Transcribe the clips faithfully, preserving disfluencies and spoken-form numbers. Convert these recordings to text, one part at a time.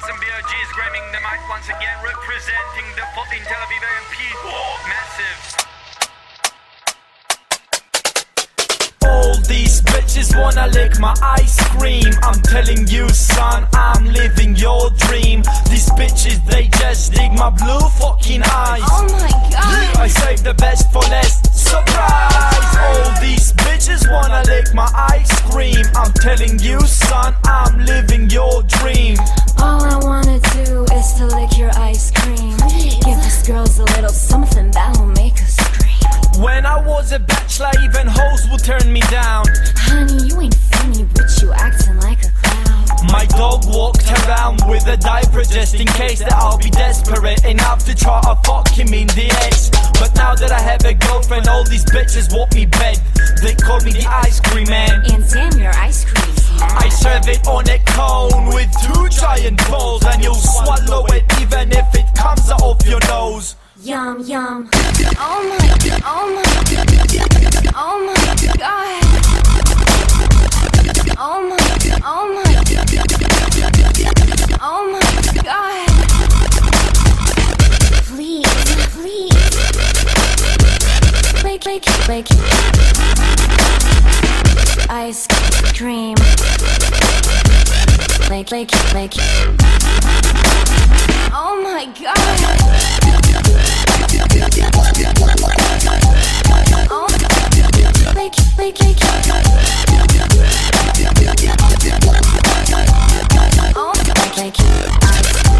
and B O Gs grabbing the mic once again, representing the fourteen Tel Aviv A M P. Massive. All these bitches wanna lick my ice cream. I'm telling you, son, I'm living your dream. These bitches, they just dig my blue fucking eyes. Oh my god. I saved the best for last. Surprise! All these bitches wanna lick my ice cream. I'm telling you, son, I'm living your dream. All I wanna do is to lick your ice cream. Give these girls a little something that'll make us scream. When I was a bachelor, even hoes would turn me down. Honey, you ain't funny, but you acting like a clown. My dog walked around with a diaper just in case that I'll be desperate enough to try to fuck him in the ass. But now that I have a girlfriend, all these bitches want me bed. They call me the ice cream man. And damn, your ice cream's mad. I serve it on a cone with two giant balls, and you'll swallow it even if it comes out of your nose. Yum, yum. Oh my, oh my, oh my god. Oh my, oh my, oh my god. Please, please. Lick, lick, lick. Ice cream. Lick, lick, lick. Oh my god. Oh, lick, lick, lick. Oh, lick, lick.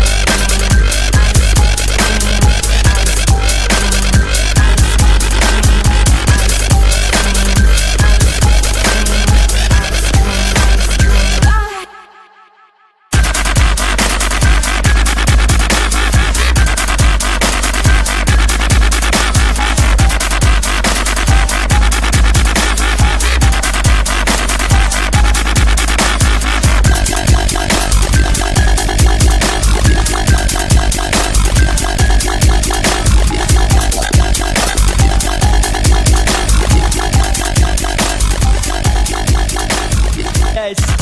Yes.